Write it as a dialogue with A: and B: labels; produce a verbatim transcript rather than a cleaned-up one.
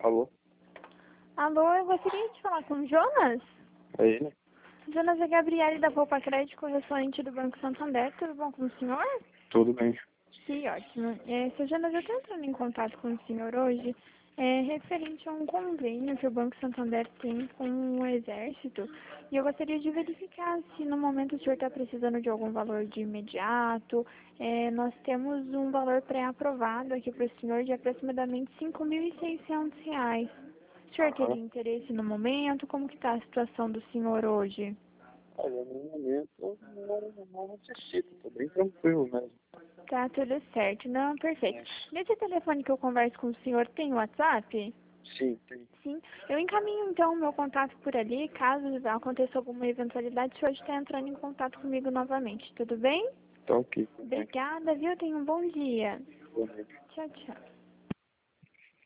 A: Alô?
B: Alô, eu gostaria de falar com o Jonas.
A: É ele?
B: Jonas é Gabriele da Poupa Crédito, correspondente do Banco Santander. Tudo bom com o senhor?
A: Tudo bem.
B: Que ótimo. É, seu Jonas, eu estou entrando em contato com o senhor hoje é, referente a um convênio que o Banco Santander tem com o Exército. E eu gostaria de verificar se no momento o senhor está precisando de algum valor de imediato. É, nós temos um valor pré-aprovado aqui para o senhor de aproximadamente cinco mil e seiscentos reais. O senhor
A: Aham.
B: teria interesse no momento? Como que está a situação do senhor hoje?
A: Olha, no momento eu não, não necessito, tô bem tranquilo mesmo.
B: Tá tudo certo. Não, perfeito. Nesse telefone que eu converso com o senhor, tem WhatsApp?
A: Sim, tem.
B: Sim. Eu encaminho então o meu contato por ali, caso aconteça alguma eventualidade, o senhor está entrando em contato comigo novamente, tudo bem?
A: Tá ok, tudo bem.
B: Obrigada, viu? Tenha um bom dia.
A: Boa noite.
B: Tchau, tchau.